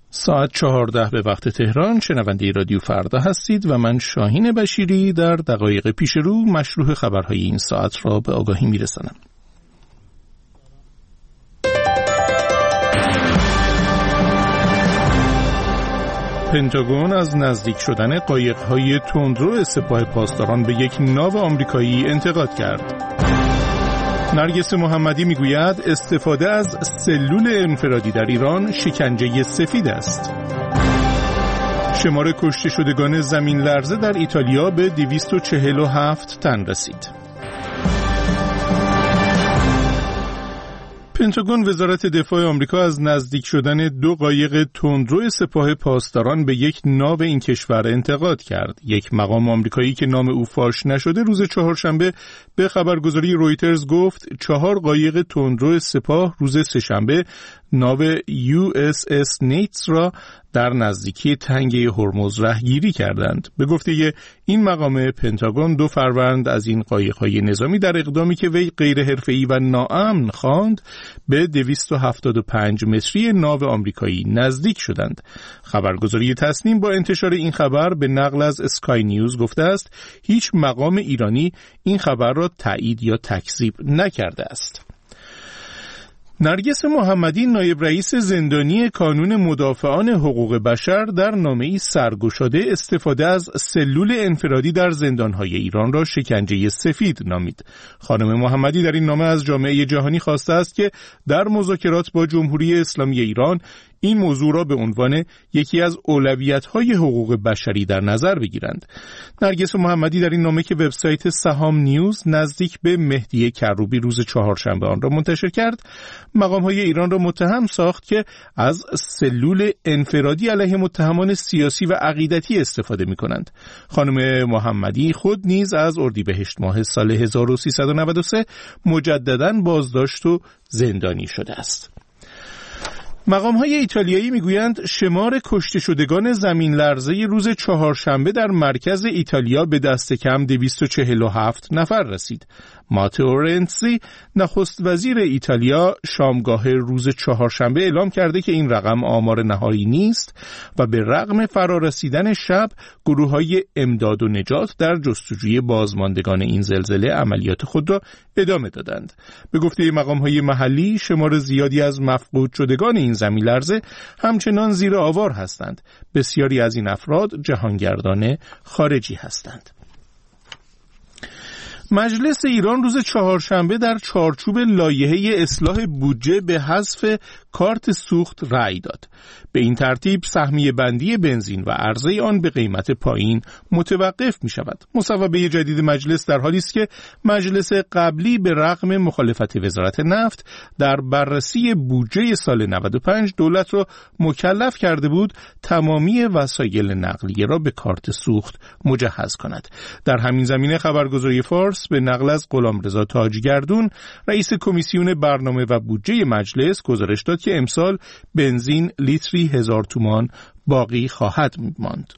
ساعت 14 به وقت تهران. شنونده رادیو فردا هستید و من شاهین بشیری در دقایق پیش رو مشروح خبرهای این ساعت را به آگاهی میرسانم. پنتاگون از نزدیک شدن قایق‌های تندرو سپاه پاسداران به یک ناو آمریکایی انتقاد کرد. نرگس محمدی میگوید استفاده از سلول انفرادی در ایران شکنجه سفید است. شمار کشته شدگان زمین لرزه در ایتالیا به 247 تن رسید. پنتاگون وزارت دفاع آمریکا از نزدیک شدن 2 قایق تندرو سپاه پاسداران به یک ناو این کشور انتقاد کرد. یک مقام آمریکایی که نام او فاش نشده روز چهارشنبه به خبرگزاری رویترز گفت 4 قایق تندرو سپاه روز سه‌شنبه ناو USS نیتس را در نزدیکی تنگه هرمز رهگیری کردند. به گفته این مقام پنتاگون 2 فروند از این قایق‌های نظامی در اقدامی که وی غیر حرفه‌ای و ناامن خواند به 275 متری ناو آمریکایی نزدیک شدند. خبرگزاری تصنیم با انتشار این خبر به نقل از اسکای نیوز گفته است هیچ مقام ایرانی این خبر را تایید یا تکذیب نکرده است. نرگس محمدی نایب رئیس زندانی کانون مدافعان حقوق بشر در نامه‌ای سرگشاده استفاده از سلول انفرادی در زندان‌های ایران را شکنجه سفید نامید. خانم محمدی در این نامه از جامعه جهانی خواسته است که در مذاکرات با جمهوری اسلامی ایران این موضوع را به عنوان یکی از اولویت‌های حقوق بشری در نظر بگیرند. نرگس محمدی در این نامه که وبسایت سهام نیوز نزدیک به مهدی کروبی روز چهارشنبه آن را منتشر کرد، مقام‌های ایران را متهم ساخت که از سلول انفرادی علیه متهمان سیاسی و عقیدتی استفاده می‌کنند. خانم محمدی خود نیز از اردیبهشت ماه سال 1393 مجدداً بازداشت و زندانی شده است. مقام‌های ایتالیایی میگویند شمار کشته شدگان زمین لرزه روز چهارشنبه در مرکز ایتالیا به دست کم 247 نفر رسید. ماتئو رنزی نخست وزیر ایتالیا شامگاه روز چهارشنبه اعلام کرده که این رقم آمار نهایی نیست و به رغم فرارسیدن شب گروه‌های امداد و نجات در جستجوی بازماندگان این زلزله عملیات خود را ادامه دادند. به گفته مقام‌های محلی شمار زیادی از مفقود شدگان این زمین لرزه همچنان زیر آوار هستند. بسیاری از این افراد جهانگردان خارجی هستند. مجلس ایران روز چهارشنبه در چارچوب لایحه اصلاح بودجه به حذف کارت سوخت رأی داد. به این ترتیب سهمیه بندی بنزین و عرضه آن به قیمت پایین متوقف می شود. مصوبه جدید مجلس در حالی است که مجلس قبلی به رغم مخالفت وزارت نفت در بررسی بودجه سال 95 دولت را مکلف کرده بود تمامی وسایل نقلیه را به کارت سوخت مجهز کند. در همین زمینه خبرگزاری فارس به نقل از غلامرضا تاجگردون رئیس کمیسیون برنامه و بودجه مجلس گزارش داد که امسال بنزین لیتری 1000 تومان باقی خواهد ماند.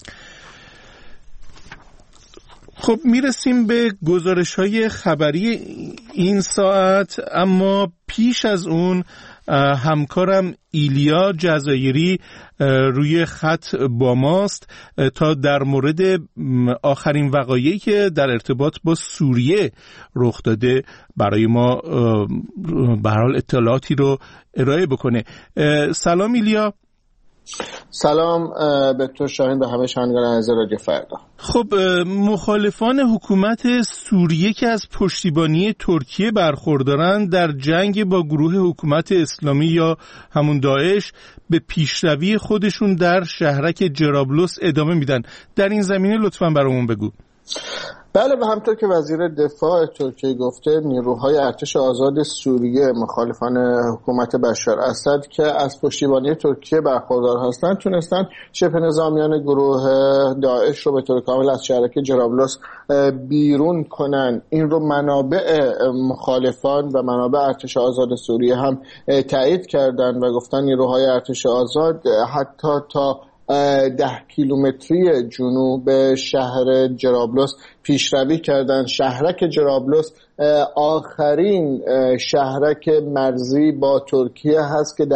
خب میرسیم به گزارش‌های خبری این ساعت، اما پیش از اون همکارم ایلیا جزایری روی خط با ماست تا در مورد آخرین وقایعی که در ارتباط با سوریه رخ داده برای ما به هر حال اطلاعاتی رو ارائه بکنه. سلام ایلیا. سلام به تو شاهین، به همه شنوندگان عزیز رادیو فردا. خب مخالفان حکومت سوریه که از پشتیبانی ترکیه برخوردارند در جنگ با گروه حکومت اسلامی یا همون داعش به پیشروی خودشون در شهرک جرابلس ادامه میدن. در این زمینه لطفاً برامون بگو. بله، و همطور که وزیر دفاع ترکیه گفته، نیروهای ارتش آزاد سوریه مخالفان حکومت بشار اسد که از پشتیبانی ترکیه برخوردار هستند تونستن شبه نظامیان گروه داعش رو به طور کامل از شهرک جرابلس بیرون کنن. این رو منابع مخالفان و منابع ارتش آزاد سوریه هم تایید کردن و گفتن نیروهای ارتش آزاد حتی تا 10 کیلومتری جنوب شهر جرابلس پیشروی کردند. شهرک جرابلس آخرین شهرک مرزی با ترکیه هست که در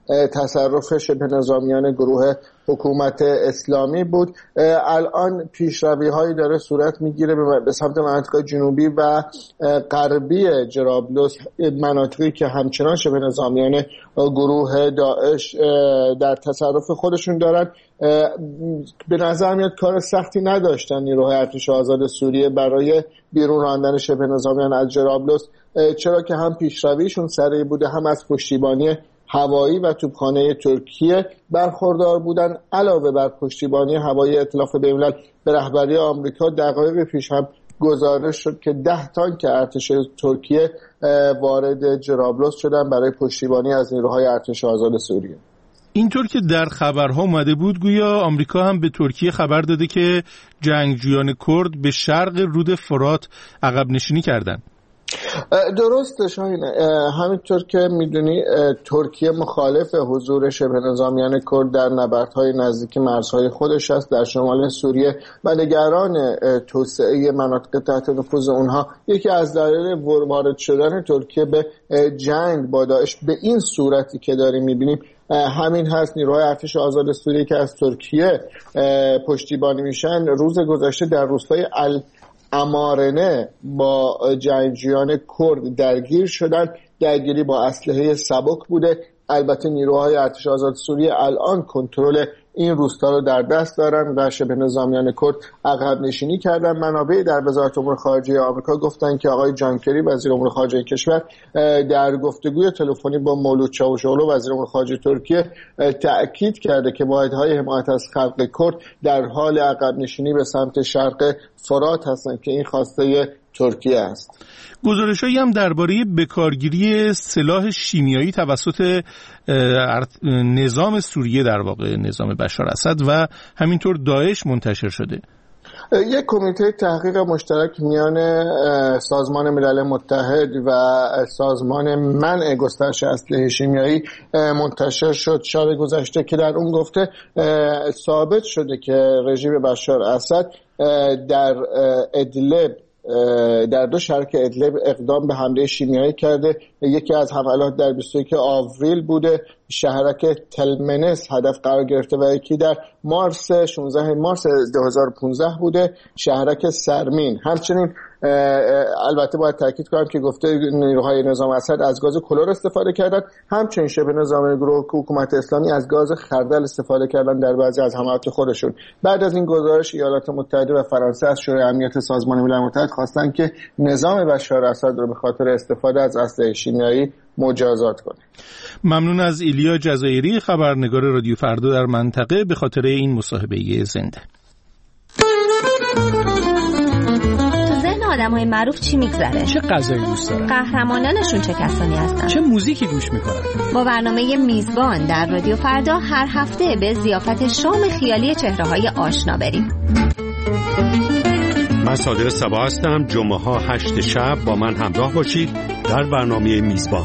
تصرف شبه نظامیان گروه حکومت اسلامی بود. الان پیشروی هایی داره صورت میگیره به سمت مناطق جنوبی و غربی جرابلس، مناطقی که همچنان شبه نظامیان گروه داعش در تصرف خودشون دارن. به نظر میاد کار سختی نداشتن نیروهای ارتش آزاد سوریه برای بیرون راندن شبه نظامیان از جرابلس، چرا که هم پیشرویشون سریع بوده، هم از پشتیبانی هوایی و توپخانه ترکیه برخوردار بودن. علاوه بر پشتیبانی هوایی ائتلاف بین‌الملل به رهبری آمریکا، دقایق پیش هم گزارش شد که 10 تانک ارتش ترکیه وارد جرابلس شدن برای پشتیبانی از نیروهای ارتش آزاد سوریه. اینطور که در خبرها اومده بود گویا آمریکا هم به ترکیه خبر داده که جنگجویان کرد به شرق رود فرات عقب نشینی کردند. درسته شاهین، همینطور که میدونی ترکیه مخالف حضور شبه نظامیان کرد در نبردهای نزدیک مرزهای خودش است در شمال سوریه و نگران توسعه مناطق تحت نفوذ اونها. یکی از دلایل وارد شدن ترکیه به جنگ با داعش به این صورتی که داریم میبینیم همین هست. نیروهای ارتش آزاد سوریه که از ترکیه پشتیبانی میشن روز گذشته در روستای امارنه با جنگجویان کرد درگیر شدن. درگیری با اسلحه سبک بوده. البته نیروهای ارتش آزاد سوریه الان کنترل این روستا رو در دست دارن و شبه نظامیان کرد عقب نشینی کردن. منابعی در وزارت امور خارجه آمریکا گفتن که آقای جان کری وزیر امور خارجه کشور در گفتگوی تلفنی با مولود چاوشوغلو وزیر امور خارجه ترکیه تأکید کرده که واحدهای حمایت از خلق کرد در حال عقب نشینی به سمت شرق فرات هستند که این خواسته ترکیه است. گزارش‌هایی هم درباره بکارگیری سلاح شیمیایی توسط نظام سوریه، در واقع نظام بشار اسد و همینطور داعش منتشر شده. یک کمیته تحقیق مشترک میان سازمان ملل متحد و سازمان منع گسترش اسلحه شیمیایی منتشر شد شب گذشته که در اون گفته ثابت شده که رژیم بشار اسد در ادلب، در 2 شهر ادلب اقدام به حمله شیمیایی کرده. یکی از حملات در 21 آوریل بوده، شهرک تلمنس هدف قرار گرفته و یکی در 16 مارس 2015 بوده، شهرک سرمین. همچنین البته باید تاکید کنم که گفته نیروهای نظام اسد از گاز کلور استفاده کردن، همچنین شبه نظامیان گروه حکومت اسلامی از گاز خردل استفاده کردن در بعضی از حملات خودشون. بعد از این گزارش ایالات متحده و فرانسه از شورای امنیت سازمان ملل متحد خواستن که نظام بشار اسد رو به خاطر استفاده از اسلحه شیمیایی مجازات کنه. ممنون از ایلیا جزایری، خبرنگار رادیو فردا در منطقه، به خاطر این مصاحبه زنده. آدم‌های معروف چی میگذره؟ چه غذایی دوست دارن؟ قهرمانانشون چه کسانی هستن؟ چه موزیکی گوش میکنن؟ با برنامه میزبان در رادیو فردا هر هفته به ضیافت شام خیالی چهره‌های آشنا بریم. من صادق صبا هستم. جمعه‌ها 8 شب با من همراه باشید در برنامه میزبان.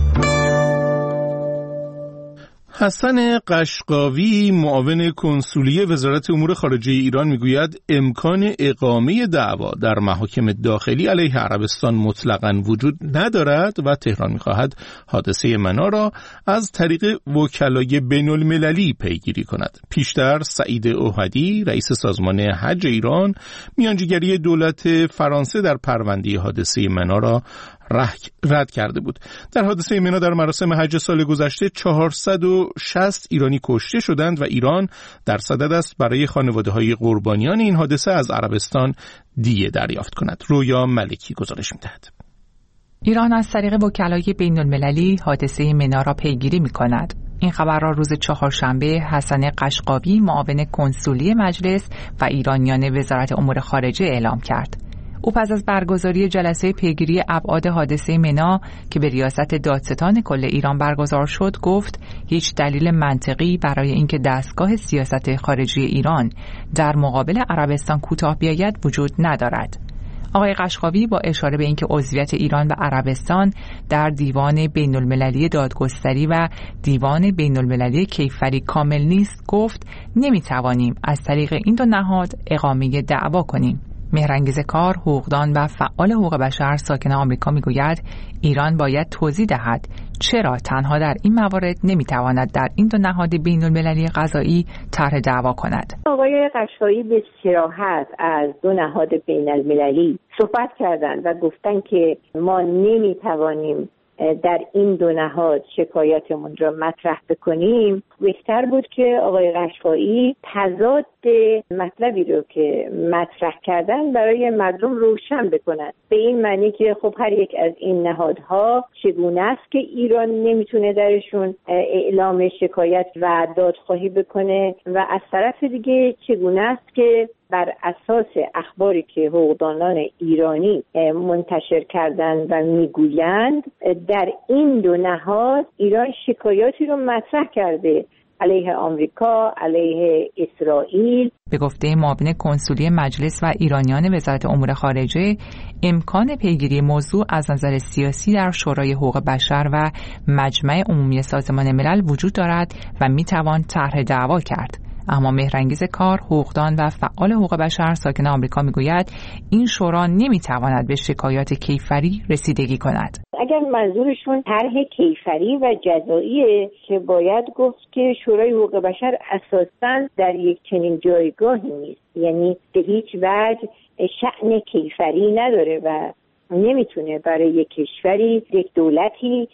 حسن قشقاوی، معاون کنسولی وزارت امور خارجه ایران، میگوید امکان اقامه دعوا در محاکم داخلی علیه عربستان مطلقاً وجود ندارد و تهران میخواهد حادثه منا را از طریق وکلای بین المللی پیگیری کند. پیشتر سعید اوحدی، رئیس سازمان حج ایران، میانجیگری دولت فرانسه در پرونده حادثه منا را رد کرده بود. در حادثه منا در مراسم حج سال گذشته 460 ایرانی کشته شدند و ایران در صدد است برای خانواده‌های قربانیان این حادثه از عربستان دیه دریافت کند. رویا ملکی گزارش می‌دهد. ایران از طریق وکلای بین المللی حادثه منا را پیگیری می‌کند. این خبر را روز چهارشنبه حسن قشقاوی، معاون کنسولی مجلس و ایرانیان وزارت امور خارجه اعلام کرد. او پس از برگزاری جلسه پیگیری ابعاد حادثه منا که به ریاست دادستان کل ایران برگزار شد گفت هیچ دلیل منطقی برای اینکه دستگاه سیاست خارجی ایران در مقابل عربستان کوتاه بیاید وجود ندارد. آقای قشقاوی با اشاره به اینکه عضویت ایران و عربستان در دیوان بین المللی دادگستری و دیوان بین المللی کیفری کامل نیست گفت نمیتوانیم از طریق این دو نهاد اقامه دعوا کنیم. مهرانگیز کار، حقوقدان و فعال حقوق بشر ساکن آمریکا میگوید ایران باید توضیح دهد چرا تنها در این موارد نمیتواند در این دو نهاد بین‌المللی قضایی طرح دعوا کند؟ آقای قشایی به صراحت از دو نهاد بین‌المللی صحبت کردند و گفتن که ما نمیتوانیم در این دو نهاد شکایتمون را مطرح بکنیم. بهتر بود که آقای قشایی تضاد مطلبی رو که مطرح کردن برای مردم روشن بکنن، به این معنی که خب هر یک از این نهادها چگونه است که ایران نمیتونه درشون اعلام شکایت و دادخواهی بکنه و از طرف دیگه چگونه است که بر اساس اخباری که حقوقدانان ایرانی منتشر کردن و میگویند در این دو نهاد ایران شکایاتی رو مطرح کرده علیه آمریکا، علیه اسرائیل. به گفته معاون کنسولی مجلس و ایرانیان وزارت امور خارجه، امکان پیگیری موضوع از نظر سیاسی در شورای حقوق بشر و مجمع عمومی سازمان ملل وجود دارد و میتوان طرح دعوا کرد. اما مهرانگیز کار، حقوقدان و فعال حقوق بشر ساکن آمریکا میگوید این شورا نمیتواند به شکایات کیفری رسیدگی کند. اگر منظورشون طرح کیفری و جزاییه که باید گفت که شورای حقوق بشر اساساً در یک چنین جایگاهی نیست، یعنی به هیچ وجه شأن کیفری نداره و نمیتونه برای یک کشوری، یک دولتی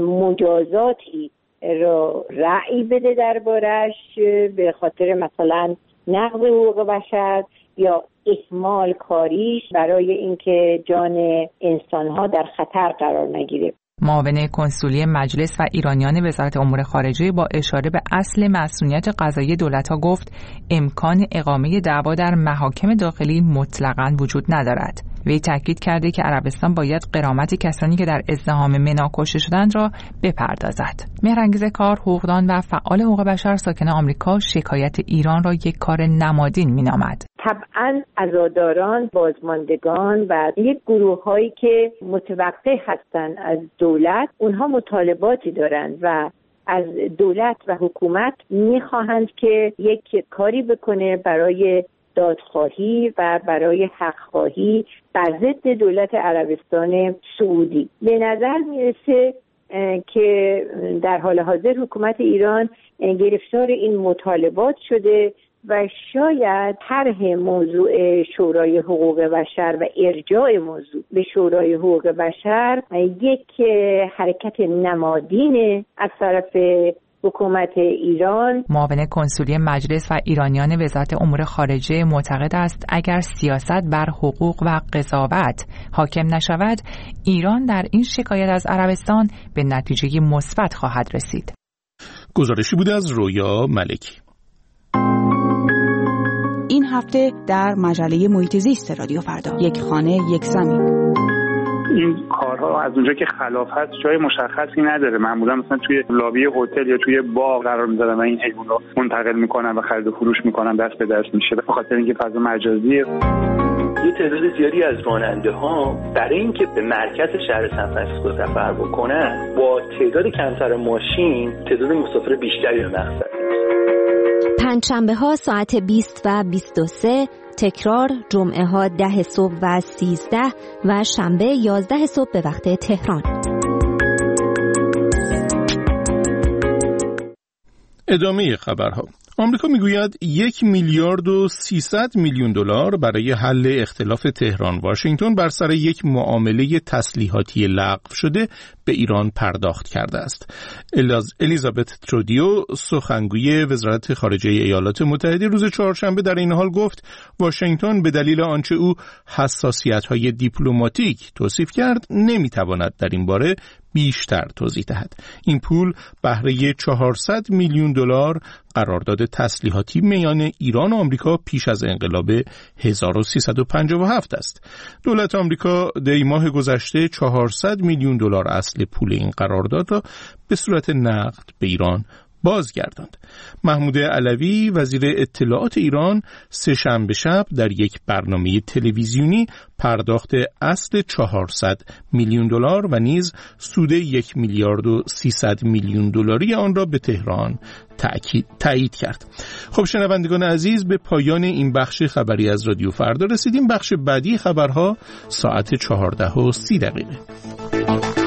مجازاتی را رأی بده دربارش به خاطر مثلا نقض حقوق بشر یا اهمال کاریش برای اینکه جان انسانها در خطر قرار نگیره. معاون کنسولی مجلس و ایرانیان وزارت امور خارجه با اشاره به اصل مسئولیت قضایی دولت‌ها گفت امکان اقامه دعوا در محاکم داخلی مطلقاً وجود ندارد. وی تاکید کرده که عربستان باید غرامت کسانی که در ازدحام منا کشته شدند را بپردازد. مهرانگیز کار، حقوقدان و فعال حقوق بشر ساکن آمریکا شکایت ایران را یک کار نمادین می‌نامد. طبعاً عزاداران، بازماندگان و یک گروه‌هایی که متوقع هستند از دولت، اونها مطالباتی دارند و از دولت و حکومت می‌خواهند که یک کاری بکنه برای دادخواهی و برای حق‌خواهی بر ضد دولت عربستان سعودی. به نظر میرسه که در حال حاضر حکومت ایران گرفتار این مطالبات شده و شاید طرح موضوع شورای حقوق بشر و ارجاع موضوع به شورای حقوق بشر یک حرکت نمادین از طرف حکومت ایران. معاون کنسولی مجلس و ایرانیان وزارت امور خارجه معتقد است اگر سیاست بر حقوق و قضاوت حاکم نشود، ایران در این شکایت از عربستان به نتیجه مثبت خواهد رسید. گزارشی بود از رویا ملکی. این هفته در مجله محیط زیست رادیو فردا، یک خانه یک زمین. این کارها از اونجا که خلاف هست جای مشخصی نداره. معمولا مثلا توی لابی هتل یا توی باغ قرار می‌ذارن و این حیوان رو منتقل میکنن و خرید و فروش میکنن، دست به دست میشه به خاطر اینکه فضا مجازیه. یه تعداد زیادی از راننده ها برای اینکه به مرکز شهر سان فرانسیسکو سفر بکنن با تعداد کمتر ماشین تعداد مسافر بیشتری به مقصد. پنجشنبه ها ساعت 20 و 23، تکرار جمعه ها 10 صبح و 13 و شنبه 11 صبح به وقت تهران. ادامه خبرها. آمریکا میگوید 1,300 میلیون دلار برای حل اختلاف تهران واشنگتن بر سر یک معامله تسلیحاتی لغو شده به ایران پرداخت کرده است. الیزابت ترودیو، سخنگوی وزارت خارجه ایالات متحده، روز چهارشنبه در این حال گفت واشنگتن به دلیل آنچه او حساسیت‌های دیپلماتیک توصیف کرد نمیتواند در این باره بیشتر توضیح دهد. این پول بهره 400 میلیون دلار قرارداد تسلیحاتی میان ایران و آمریکا پیش از انقلاب 1357 است. دولت آمریکا دی ماه گذشته 400 میلیون دلار اصل پول این قرارداد را به صورت نقد به ایران بازگرداند. محمود علوی، وزیر اطلاعات ایران، سه‌شنبه شب در یک برنامه تلویزیونی پرداخت اصل 400 میلیون دلار و نیز سود 1,300 میلیون دلاری آن را به تهران تایید کرد. خب شنوندگان عزیز، به پایان این بخش خبری از رادیو فردا رسیدیم. بخش بعدی خبرها ساعت 14:30.